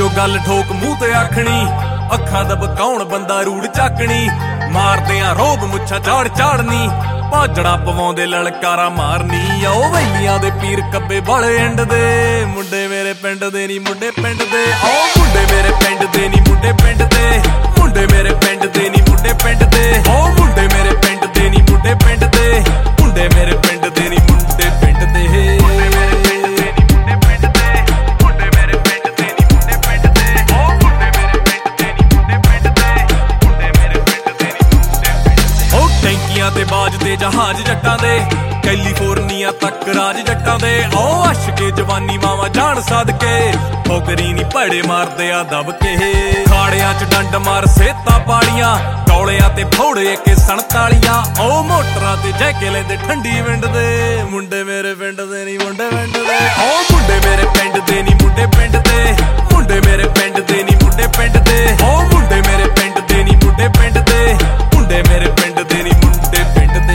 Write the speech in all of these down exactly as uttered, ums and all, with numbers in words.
ਜਦੋਂ ਗੱਲ ਠੋਕ ਮੂੰਹ ਤੇ ਆਖਣੀ, ਅੱਖਾਂ ਦਾ ਬਕਾਉਣ ਬੰਦਾ ਰੂੜ ਝਾਕਣੀ, ਮਾਰਦੇ ਆ ਰੋਬ ਮੁੱਛਾਂ ਝਾੜ ਝਾੜਨੀ, ਭਾਜੜਾ ਪਵਾਉਂਦੇ ਲਲਕਾਰਾ ਮਾਰਨੀ। ਆਓ ਵੈਲੀਆਂ ਦੇ ਪੀਰ ਕੱਬੇ ਵਾਲੇ ਐਂਡ ਦੇ, ਮੁੰਡੇ ਮੇਰੇ ਪਿੰਡ ਦੇ ਨੀ ਮੁੰਡੇ ਪਿੰਡ ਦੇ। ਆਓ ਮੁੰਡੇ ਮੇਰੇ ਪਿੰਡ ਦੇ ਨੀ ਮੁੰਡੇ ਪਿੰਡ ਦੇ, ਮੁੰਡੇ ਮੇਰੇ ਪਿੰਡ ਦੇ ਨੀ ਮੁੰਡੇ ਪਿੰਡ ਦੇ। ਆਓ ਮੁੰਡੇ ਮੇਰੇ ਪਿੰਡ ਦੇ ਨੀ ਮੁੰਡੇ ਪਿੰਡ ਦੇ, ਮੁੰਡੇ ਮੇਰੇ ਪਿੰਡ ਦੇ ਨੀ ਮੁੰਡੇ ਪਿੰਡ ਦੇ। ਤੇ ਬਾਜਦੇ ਜਹਾਜ਼ ਜੱਟਾਂ ਦੇ, ਕੈਲੀਫੋਰਨੀਆ ਤੱਕ ਰਾਜ ਜੱਟਾਂ ਦੇ। ਆਓ ਅਸ਼ਕੇ ਜਵਾਨੀ ਮਾਵਾਂ ਜਾਣ ਸਦਕੇ, ਠੋਕਰੀ ਨੀ ਭੜੇ ਮਾਰਦੇ ਆ ਦਬ ਕੇ। ਖਾੜਿਆਂ ਚ ਡੰਡ ਮਾਰ ਸੇਤਾਂ ਪਾਲੀਆਂ, ਟੌਲਿਆਂ ਤੇ ਫੌੜੇ ਕੇ ਸੰਤਾਲੀਆਂ। ਆਓ ਮੋਟਰਾਂ ਤੇ ਜੈਕੇ ਲੈਂਦੇ ਠੰਡੀ ਵਿੰਡ ਦੇ, ਮੁੰਡੇ ਮੇਰੇ ਪਿੰਡ ਦੇ ਨੀ ਮੁੰਡੇ ਪਿੰਡ ਦੇ। ਆਓ ਮੁੰਡੇ ਮੇਰੇ ਪਿੰਡ ਦੇ ਨੀ ਮੁੰਡੇ ਪਿੰਡ ਦੇ, ਮੁੰਡੇ ਮੇਰੇ ਪਿੰਡ ਦੇ ਨੀ ਮੁੰਡੇ ਪਿੰਡ ਦੇ। ਆਓ ਮੁੰਡੇ ਮੇਰੇ ਪਿੰਡ ਦੇ ਨੀ ਮੁੰਡੇ ਪਿੰਡ ਦੇ, ਮੁੰਡੇ ਮੇਰੇ ਪਿੰਡ ਦੇ ਨੀ ਮੁੰਡੇ ਪਿੰਡ ਦੇ।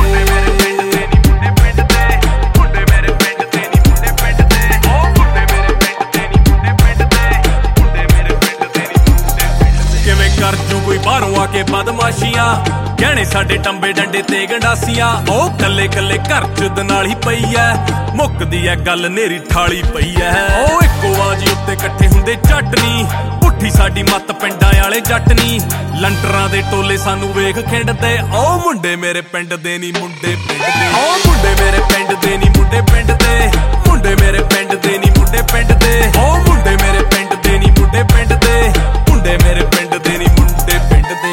ਕਿਵੇਂ ਕਰ ਜੂ ਕੋਈ ਬਾਹਰੋਂ ਆ ਕੇ ਬਦਮਾਸ਼ੀਆਂ, ਗਹਿਣੇ ਸਾਡੇ ਟੰਬੇ ਡੰਡੇ ਤੇ ਗੰਡਾਸੀਆਂ। ਉਹ ਕੱਲੇ ਕੱਲੇ ਘਰ ਚ ਦਨਾਲੀ ਪਈ ਐ, ਮੁੱਕਦੀ ਐ ਗੱਲ ਨੇਰੀ ਠਾਲੀ ਪਈ ਐ। ਉਹ ਇੱਕੋ ਬਾਜੀ ਉੱਤੇ ਇਕੱਠੇ ਹੁੰਦੇ ਚਟਨੀ, ਪੁੱਠੀ ਸਾਡੀ ਮੱਤ ਪਿੰਡਾਂ ਵਾਲੇ ਜੱਟ ਨੀ, ਲੰਟਰਾਂ ਦੇ ਟੋਲੇ ਸਾਨੂੰ ਵੇਖ ਖਿੰਡਦੇ। ਉਹ ਮੁੰਡੇ ਮੇਰੇ ਪਿੰਡ ਦੇ ਨੀ ਮੁੰਡੇ ਪਿੰਡ ਦੇ। ਉਹ ਮੁੰਡੇ ਮੇਰੇ ਪਿੰਡ ਦੇ ਨੀ ਮੁੰਡੇ ਪਿੰਡ ਦੇ, ਮੁੰਡੇ ਮੇਰੇ ਪਿੰਡ ਦੇ ਨੀ ਮੁੰਡੇ ਪਿੰਡ ਦੇ। ਉਹ ਮੁੰਡੇ ਮੇਰੇ ਪਿੰਡ ਦੇ ਨੀ ਮੁੰਡੇ ਪਿੰਡ ਦੇ, ਮੁੰਡੇ ਮੇਰੇ ਪਿੰਡ ਦੇ ਨੀ ਮੁੰਡੇ ਪਿੰਡ ਦੇ।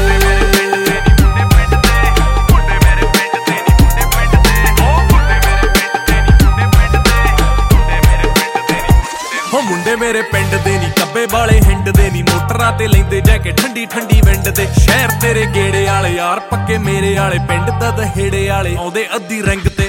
ਹੋ ਮੁੰਡੇ ਮੇਰੇ ਪਿੰਡ ਦੇ ਨੀ ਕੱਬੇ ਵਾਲੇ ਹਿੰਡ ਦੇ ਨੀ, ਮੋਟਰਾਂ ਤੇ ਲੈਂਦੇ ਜਾ ਕੇ ਠੰਡੀ ਠੰਡੀ ਵਿੰਡ ਦੇ। ਸ਼ਹਿਰ ਤੇਰੇ ਗੇੜੇ ਵਾਲੇ ਯਾਰ ਪੱਕੇ ਮੇਰੇ ਵਾਲੇ, ਪਿੰਡ ਦਾ ਦਹੇੜੇ ਵਾਲੇ ਆਉਂਦੇ ਅੱਧੀ ਰੰਗ ਤੇ।